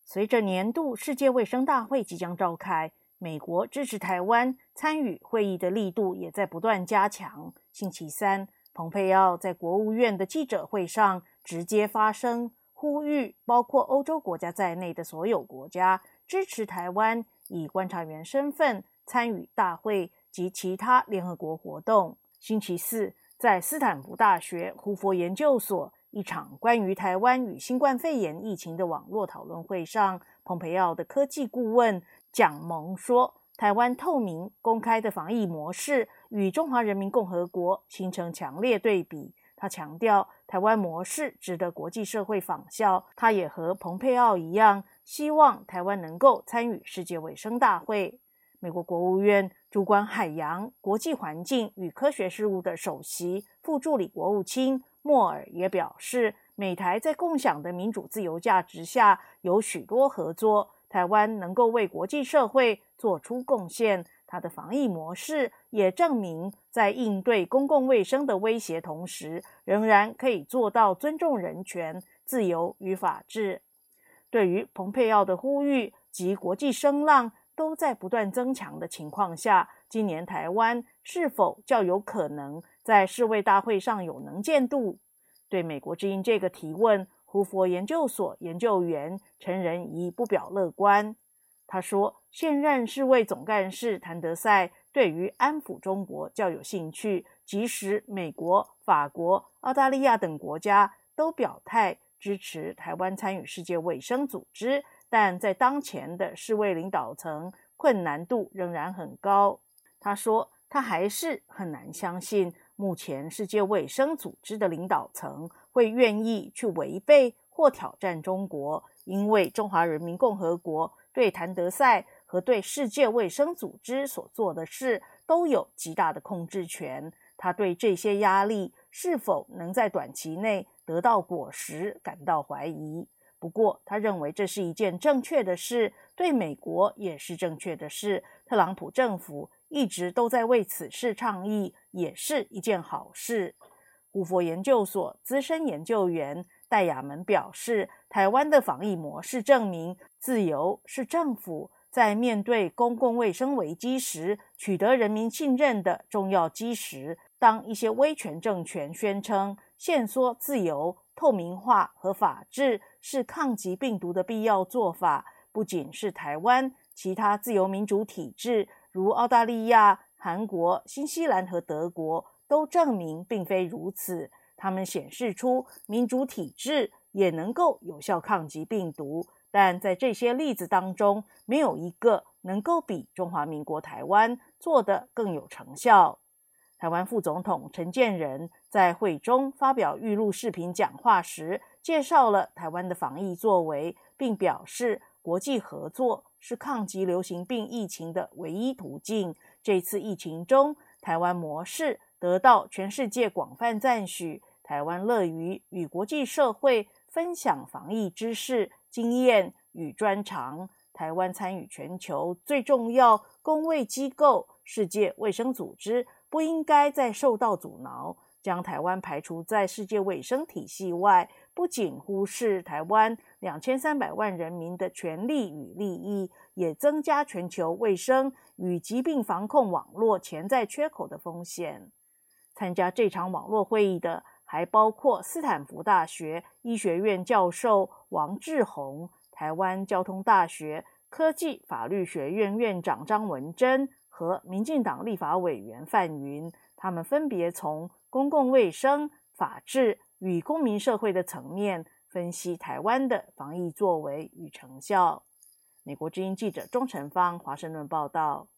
随着年度世界卫生大会即将召开，美国支持台湾参与会议的力度也在不断加强。星期三，蓬佩奥在国务院的记者会上直接发声，呼吁包括欧洲国家在内的所有国家支持台湾以观察员身份参与大会及其他联合国活动。星期四，在斯坦福大学胡佛研究所一场关于台湾与新冠肺炎疫情的网络讨论会上，蓬佩奥的科技顾问蒋蒙说，台湾透明公开的防疫模式与中华人民共和国形成强烈对比。他强调台湾模式值得国际社会仿效。他也和蓬佩奥一样，希望台湾能够参与世界卫生大会。美国国务院主管海洋、国际环境与科学事务的首席副助理国务卿莫尔也表示，美台在共享的民主自由价值下有许多合作，台湾能够为国际社会做出贡献。它的防疫模式也证明，在应对公共卫生的威胁同时，仍然可以做到尊重人权、自由与法治。对于蓬佩奥的呼吁及国际声浪都在不断增强的情况下，今年台湾是否较有可能在世卫大会上有能见度？对美国之音这个提问，胡佛研究所研究员陈仁仪不表乐观。他说，现任世卫总干事谭德赛对于安抚中国较有兴趣，即使美国、法国、澳大利亚等国家都表态支持台湾参与世界卫生组织，但在当前的世卫领导层，困难度仍然很高。他说，他还是很难相信目前世界卫生组织的领导层会愿意去违背或挑战中国，因为中华人民共和国对谭德赛和对世界卫生组织所做的事都有极大的控制权。他对这些压力是否能在短期内得到果实感到怀疑。不过，他认为这是一件正确的事，对美国也是正确的事。特朗普政府一直都在为此事倡议，也是一件好事。胡佛研究所资深研究员戴亚门表示，台湾的防疫模式证明，自由是政府在面对公共卫生危机时取得人民信任的重要基石。当一些威权政权宣称限缩自由、透明化和法治是抗击病毒的必要做法，不仅是台湾，其他自由民主体制如澳大利亚、韩国、新西兰和德国都证明并非如此。他们显示出民主体制也能够有效抗击病毒，但在这些例子当中，没有一个能够比中华民国台湾做得更有成效。台湾副总统陈建仁在会中发表预录视频讲话时，介绍了台湾的防疫作为，并表示国际合作是抗击流行病疫情的唯一途径。这次疫情中，台湾模式得到全世界广泛赞许，台湾乐于与国际社会分享防疫知识、经验与专长。台湾参与全球最重要公卫机构世界卫生组织，不应该再受到阻挠。将台湾排除在世界卫生体系外，不仅忽视台湾2300万人民的权利与利益，也增加全球卫生与疾病防控网络潜在缺口的风险。参加这场网络会议的还包括斯坦福大学医学院教授王志宏、台湾交通大学科技法律学院院长张文珍和民进党立法委员范云，他们分别从公共卫生、法治与公民社会的层面分析台湾的防疫作为与成效。美国之音记者钟成芳华盛顿报道。